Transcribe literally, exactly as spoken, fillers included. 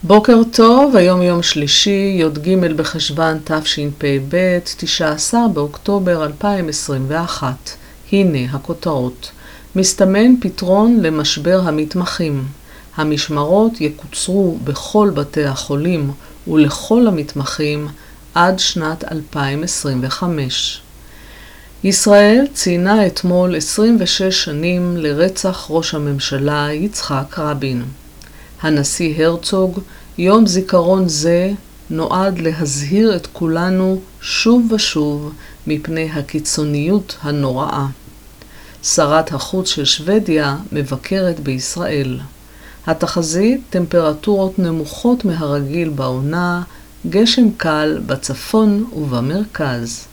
בוקר טוב, היום יום שלישי, י"ג בחשוון תשפ"ב, תשעה עשר באוקטובר אלפיים עשרים ואחת. הנה הכותרות. מסתמן פתרון למשבר המתמחים. המשמרות יקוצרו בכל בתי החולים ולכל המתמחים עד שנת אלפיים עשרים וחמש. ישראל ציינה אתמול עשרים ושש שנים לרצח ראש הממשלה יצחק רבין. הנשיא הרצוג, יום זיכרון זה נועד להזהיר את כולנו שוב ושוב מפני הקיצוניות הנוראה. שרת החוץ של שוודיה מבקרת בישראל. התחזית טמפרטורות נמוכות מהרגיל בעונה, גשם קל בצפון ובמרכז.